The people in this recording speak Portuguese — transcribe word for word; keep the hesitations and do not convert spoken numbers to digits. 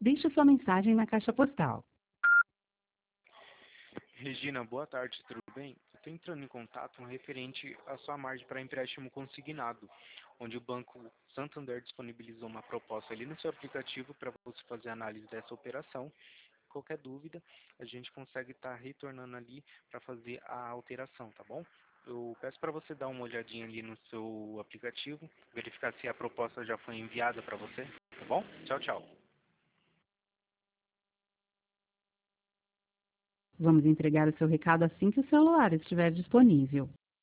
Deixe sua mensagem na caixa postal. Regina, boa tarde, tudo bem? Estou entrando em contato referente à sua margem para empréstimo consignado, onde o Banco Santander disponibilizou uma proposta ali no seu aplicativo para você fazer análise dessa operação. Qualquer dúvida, a gente consegue estar retornando ali para fazer a alteração, tá bom? Eu peço para você dar uma olhadinha ali no seu aplicativo, verificar se a proposta já foi enviada para você, tá bom? Tchau, tchau. Vamos entregar o seu recado assim que o celular estiver disponível.